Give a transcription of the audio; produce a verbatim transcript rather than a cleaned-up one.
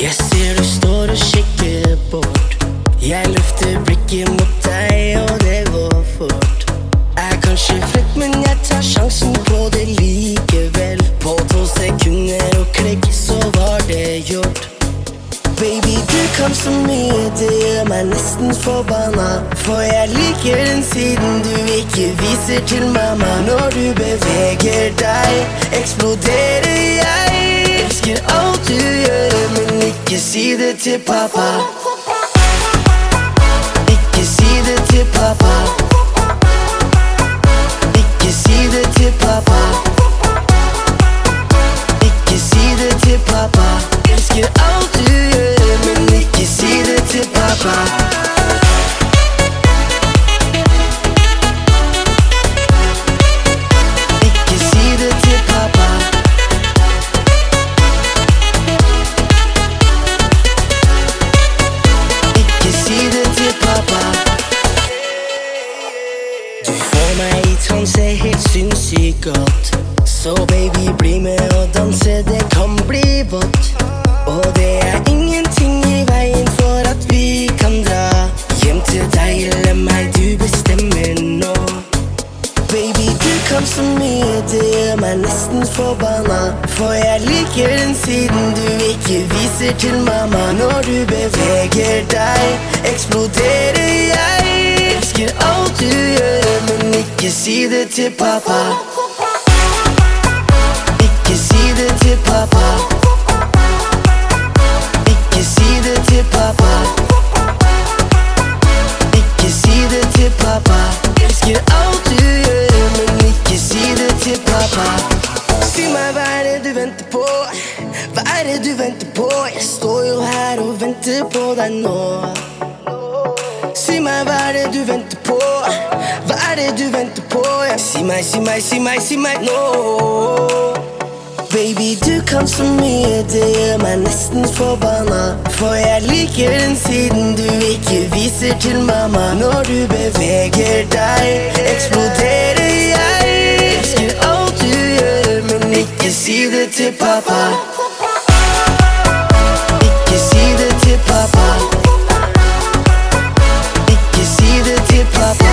Jeg ser du står og kikker bort. Jeg løfter blikket mot deg, og det går fort. Er kanskje frekk, men jeg tar sjansen på det likevel. På to sekunder og klikk, så var det gjort. Baby, du kan så mye, det gjør meg nesten forbanna. For jeg liker den siden du ikke viser til mamma. Når du beveger deg, eksploderer jeg. Elsker alt du gjør, men ikke si det til pappa. Ikke si det til pappa. Ikke si det til pappa. Ikke si det til pappa. Elsker alt du gjør, men ikke si det til pappa. Ikke si det til pappa. Ikke si det til pappa. Du får meg i transe helt sinnssykt godt. Så baby, bli med og danse, det kan bli vått. Og det er ingenting i veien for at vi kan dra hjem til deg eller meg, du bestemmer nå. Baby, du kan så mye, det gjør meg nesten forbanna. For jeg liker den siden du ikke viser til mamma. Når du beveger deg, eksploderer jeg. Elsker alt du gjør, men ikke si det til pappa. Ikke si det til pappa. Ikke si det til pappa. Ikke si det til pappa. Elsker alt du gjør, men ikke si det til pappa. Si meg, hva er det du venter på? Hva er det du venter på? Jeg står jo her og venter på deg nå. Si meg, hva er det du venter på? Hva er det du venter på? Si meg, si meg, si meg, si meg nå. Baby, du kan så mye, det gjør meg nesten forbanna. For jeg liker den siden du ikke viser til mamma. Når du beveger deg, eksploderer jeg. Elsker alt du gjør, men ikke si det til pappa. Ikke si det til pappa. Ikke si det til pappa.